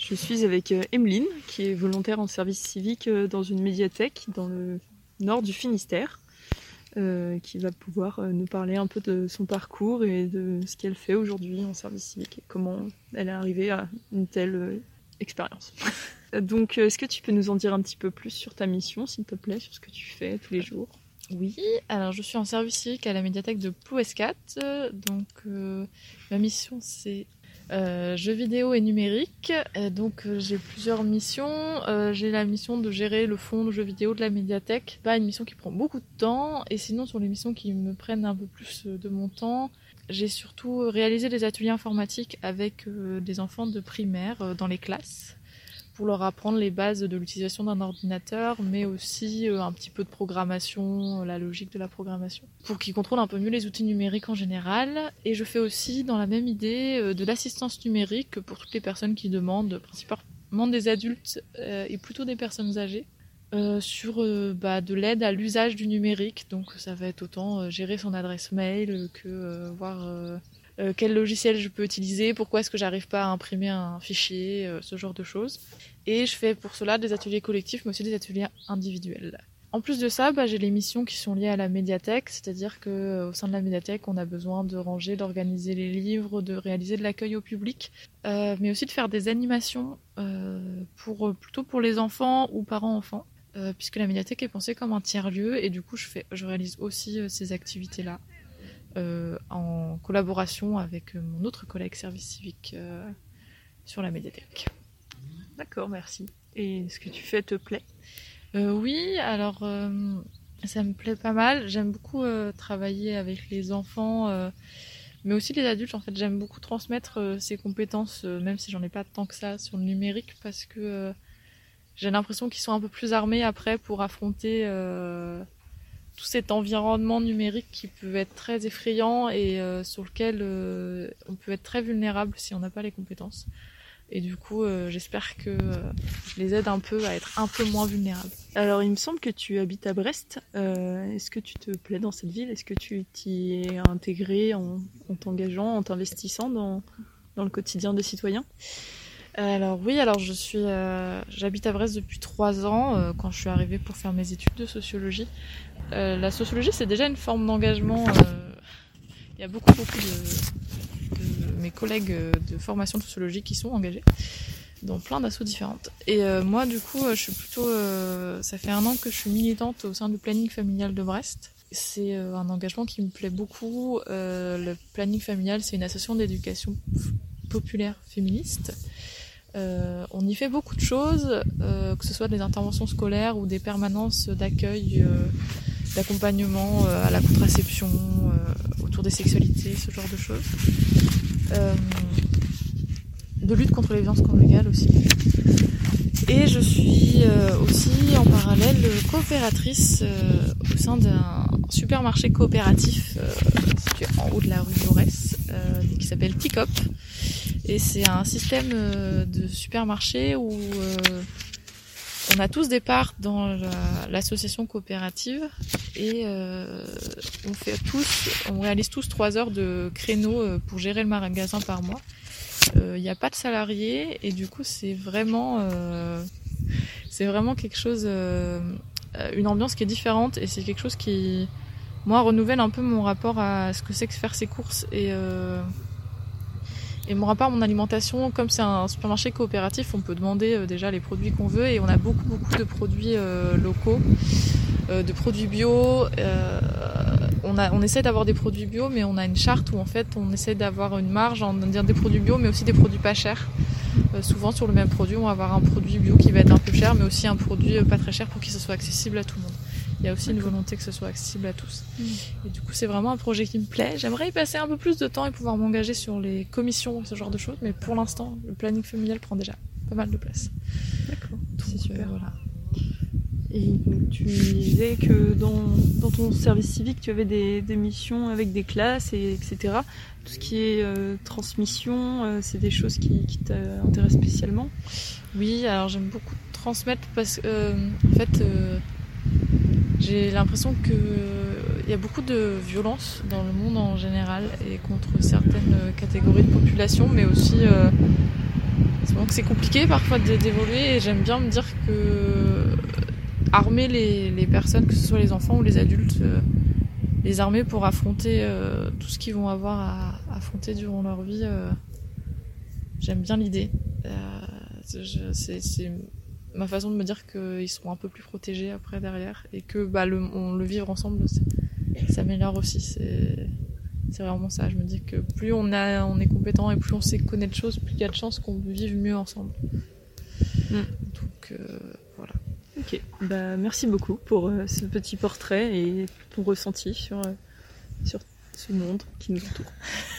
Je suis avec Emeline, qui est volontaire en service civique dans une médiathèque dans le nord du Finistère, qui va pouvoir nous parler un peu de son parcours et de ce qu'elle fait aujourd'hui en service civique et comment elle est arrivée à une telle expérience. Donc, est-ce que tu peux nous en dire un petit peu plus sur ta mission, s'il te plaît, sur ce que tu fais tous les jours ? Oui, alors je suis en service civique à la médiathèque de Plouescat. Donc, ma mission, c'est jeux vidéo et numérique. Donc, j'ai plusieurs missions. J'ai la mission de gérer le fonds de jeux vidéo de la médiathèque. Pas une mission qui prend beaucoup de temps. Et sinon, sur les missions qui me prennent un peu plus de mon temps, j'ai surtout réalisé des ateliers informatiques avec des enfants de primaire dans les classes, pour leur apprendre les bases de l'utilisation d'un ordinateur, mais aussi un petit peu de programmation, la logique de la programmation, pour qu'ils contrôlent un peu mieux les outils numériques en général. Et je fais aussi, dans la même idée, de l'assistance numérique pour toutes les personnes qui demandent, principalement des adultes et plutôt des personnes âgées, sur de l'aide à l'usage du numérique. Donc ça va être autant gérer son adresse mail que voir quel logiciel je peux utiliser, pourquoi est-ce que j'arrive pas à imprimer un fichier, ce genre de choses. Et je fais pour cela des ateliers collectifs, mais aussi des ateliers individuels. En plus de ça, j'ai les missions qui sont liées à la médiathèque, c'est-à-dire qu'au sein de la médiathèque, on a besoin de ranger, d'organiser les livres, de réaliser de l'accueil au public, mais aussi de faire des animations plutôt pour les enfants ou parents-enfants, puisque la médiathèque est pensée comme un tiers-lieu, et du coup je réalise aussi ces activités-là. En collaboration avec mon autre collègue service civique sur la médiathèque. D'accord, merci. Et ce que tu fais te plaît ? Oui, alors ça me plaît pas mal. J'aime beaucoup travailler avec les enfants, mais aussi les adultes. En fait, j'aime beaucoup transmettre ces compétences, même si j'en ai pas tant que ça sur le numérique, parce que j'ai l'impression qu'ils sont un peu plus armés après pour affronter tout cet environnement numérique qui peut être très effrayant et sur lequel on peut être très vulnérable si on n'a pas les compétences. Et du coup, j'espère que je les aide un peu à être un peu moins vulnérables. Alors, il me semble que tu habites à Brest. Est-ce que tu te plais dans cette ville ? Est-ce que tu t'y es intégré en t'engageant, en t'investissant dans le quotidien des citoyens ? Alors oui, j'habite à Brest depuis 3 ans, quand je suis arrivée pour faire mes études de sociologie. La sociologie, c'est déjà une forme d'engagement. Il y a beaucoup de mes collègues de formation de sociologie qui sont engagés dans plein d'assauts différentes. Et moi, du coup, je suis plutôt... ça fait 1 an que je suis militante au sein du planning familial de Brest. C'est un engagement qui me plaît beaucoup. Le planning familial, c'est une association d'éducation populaire féministe. On y fait beaucoup de choses, que ce soit des interventions scolaires ou des permanences d'accueil, d'accompagnement à la contraception, autour des sexualités, ce genre de choses. De lutte contre les violences conjugales aussi. Et je suis aussi en parallèle coopératrice au sein d'un supermarché coopératif situé en haut de la rue Jaurès, qui s'appelle TICOP. Et c'est un système de supermarché où on a tous des parts dans l'association coopérative et on réalise tous 3 heures de créneau pour gérer le magasin par mois. Il n'y a pas de salariés et du coup c'est vraiment quelque chose, une ambiance qui est différente et c'est quelque chose qui, moi, renouvelle un peu mon rapport à ce que c'est que faire ses courses et mon rapport à mon alimentation. Comme c'est un supermarché coopératif, on peut demander déjà les produits qu'on veut et on a beaucoup de produits locaux, de produits bio. On essaie d'avoir des produits bio, mais on a une charte où en fait on essaie d'avoir une marge en dire des produits bio, mais aussi des produits pas chers. Souvent sur le même produit, on va avoir un produit bio qui va être un peu cher, mais aussi un produit pas très cher pour que ce soit accessible à tout le monde. Il y a aussi une volonté que ce soit accessible à tous. Et du coup, c'est vraiment un projet qui me plaît. J'aimerais y passer un peu plus de temps et pouvoir m'engager sur les commissions, ce genre de choses. Mais pour l'instant, le planning familial prend déjà pas mal de place. D'accord, c'est super. Voilà. Et tu disais que dans ton service civique, tu avais des missions avec des classes, etc. Tout ce qui est transmission, c'est des choses qui t'intéressent spécialement ? Oui, alors j'aime beaucoup transmettre parce que, en fait... j'ai l'impression qu'il y a beaucoup de violence dans le monde en général et contre certaines catégories de population, mais aussi Donc c'est compliqué parfois d'évoluer et j'aime bien me dire que armer les personnes, que ce soit les enfants ou les adultes, les armer pour affronter tout ce qu'ils vont avoir à affronter durant leur vie, j'aime bien l'idée. C'est ma façon de me dire qu'ils seront un peu plus protégés après derrière et que le vivre ensemble s'améliore aussi. C'est vraiment ça. Je me dis que plus on est compétent et plus on sait connaître de choses, plus il y a de chances qu'on vive mieux ensemble. Donc voilà. Ok, merci beaucoup pour ce petit portrait et ton ressenti sur ce monde qui nous entoure.